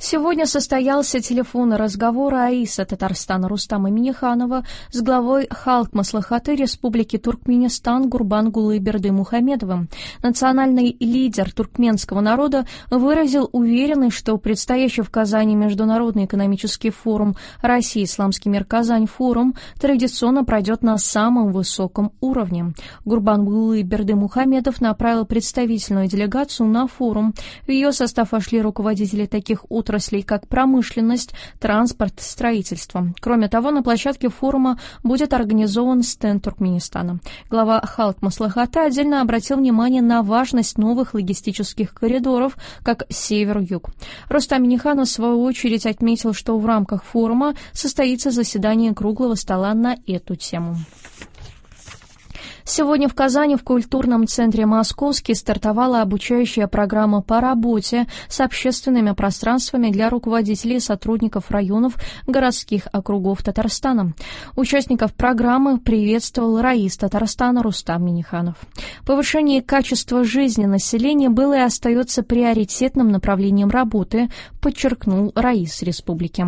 Сегодня состоялся телефонный разговор раиса Татарстана Рустама Минниханова с главой Халк Маслихаты Республики Туркменистан Гурбангулы Бердымухамедовым. Национальный лидер туркменского народа выразил уверенность, что предстоящий в Казани Международный экономический форум «Россия. Исламский мир. Казань» форум традиционно пройдет на самом высоком уровне. Гурбангулы Бердымухамедов направил представительную делегацию на форум. В ее состав вошли руководители таких отраслей, как промышленность, транспорт, строительство. Кроме того, на площадке форума будет организован стенд Туркменистана. Глава Халк Маслихаты отдельно обратил внимание на важность новых логистических коридоров, как север-юг. Рустам Минниханов, в свою очередь, отметил, что в рамках форума состоится заседание круглого стола на эту тему. Сегодня в Казани в культурном центре «Московский» стартовала обучающая программа по работе с общественными пространствами для руководителей и сотрудников районов городских округов Татарстана. Участников программы приветствовал раис Татарстана Рустам Минниханов. Повышение качества жизни населения было и остается приоритетным направлением работы, подчеркнул раис республики.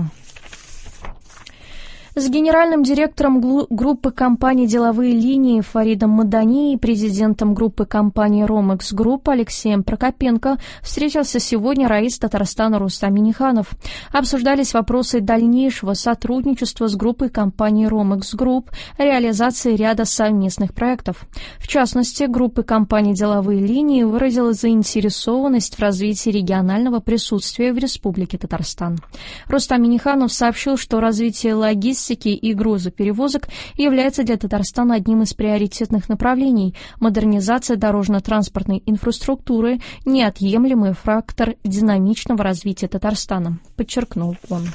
С генеральным директором группы компаний «Деловые линии» Фаридом Мадани и президентом группы компании «Ромекс Групп» Алексеем Прокопенко встретился сегодня раис Татарстана Рустам Минниханов. Обсуждались вопросы дальнейшего сотрудничества с группой компаний «Ромекс Групп», реализации ряда совместных проектов. В частности, группа компаний «Деловые линии» выразила заинтересованность в развитии регионального присутствия в Республике Татарстан. Рустам Минниханов сообщил, что развитие логистики и грузоперевозок является для Татарстана одним из приоритетных направлений. Модернизация дорожно-транспортной инфраструктуры – неотъемлемый фактор динамичного развития Татарстана, подчеркнул он.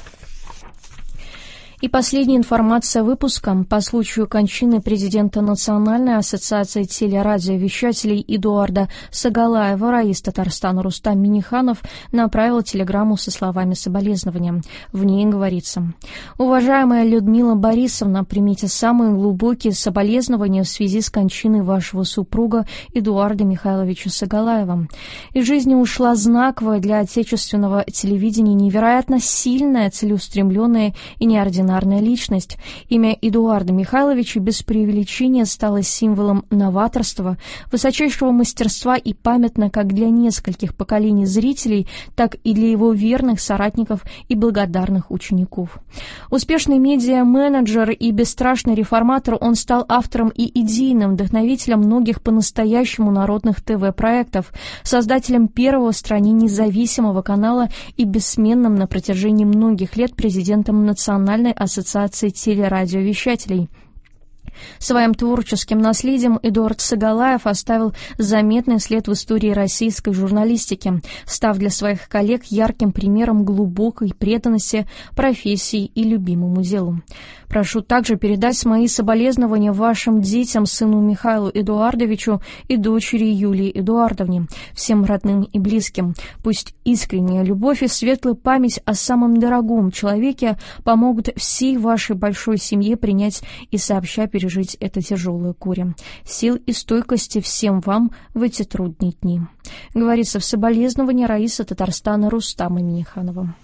И последняя информация выпуска. По случаю кончины президента Национальной ассоциации телерадиовещателей Эдуарда Сагалаева раис Татарстана Рустам Минниханов направил телеграмму со словами соболезнования. В ней говорится: «Уважаемая Людмила Борисовна, примите самые глубокие соболезнования в связи с кончиной вашего супруга Эдуарда Михайловича Сагалаева. Из жизни ушла знаковая для отечественного телевидения невероятно сильная, целеустремленная и неординарная личность. Имя Эдуарда Михайловича без преувеличения стало символом новаторства, высочайшего мастерства и памятно как для нескольких поколений зрителей, так и для его верных соратников и благодарных учеников. Успешный медиа-менеджер и бесстрашный реформатор, он стал автором и идейным вдохновителем многих по-настоящему народных ТВ-проектов, создателем первого в стране независимого канала и бессменным на протяжении многих лет президентом Национальной ассоциации телерадиовещателей. Своим творческим наследием Эдуард Сагалаев оставил заметный след в истории российской журналистики, став для своих коллег ярким примером глубокой преданности профессии и любимому делу. Прошу также передать мои соболезнования вашим детям, сыну Михаилу Эдуардовичу и дочери Юлии Эдуардовне, всем родным и близким. Пусть искренняя любовь и светлая память о самом дорогом человеке помогут всей вашей большой семье принять и сообща пережить это тяжелое горе. Сил и стойкости всем вам в эти трудные дни. Говорится в соболезновании раиса Татарстана Рустама Минниханова.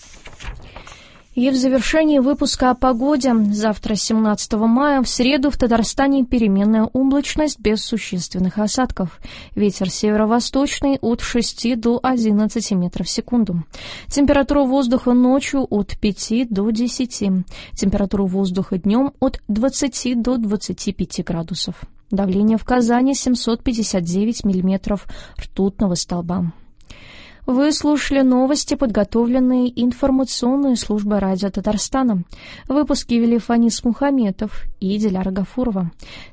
И в завершении выпуска о погоде. Завтра, 17 мая, в среду в Татарстане переменная облачность без существенных осадков. Ветер северо-восточный от 6 до 11 метров в секунду. Температура воздуха ночью от 5 до 10. Температура воздуха днем от 20 до 25 градусов. Давление в Казани 759 миллиметров ртутного столба. Вы слушали новости, подготовленные информационной службой радио Татарстана. В выпуске вели Фанис Мухаметов и Диляра Гафурова.